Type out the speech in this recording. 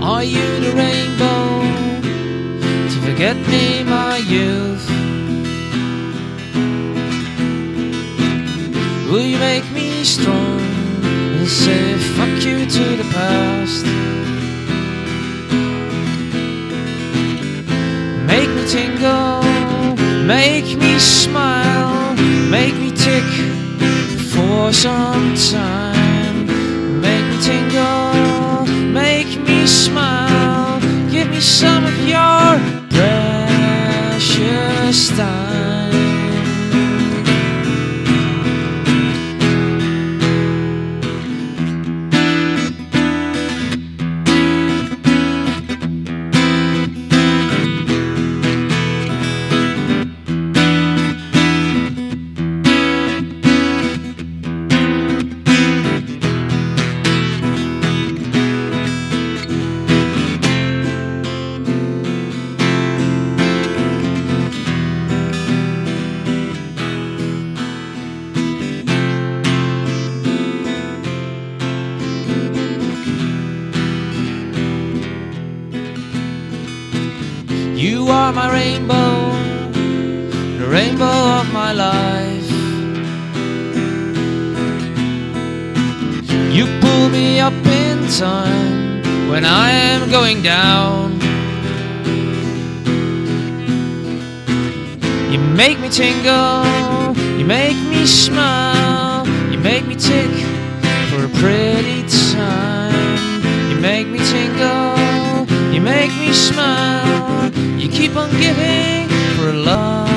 Are you the rainbow to forget me, my youth? Will you make me strong and say fuck you to the past? Make me tingle, make me smile, make me tick for some time. Make me tingle, make me smile, give me some of your precious time. You are my rainbow, the rainbow of my life. You pull me up in time when I am going down. You make me tingle, you make me smile, you make me tick for a pretty time. You make me tingle, you make me smile, you keep on giving for love.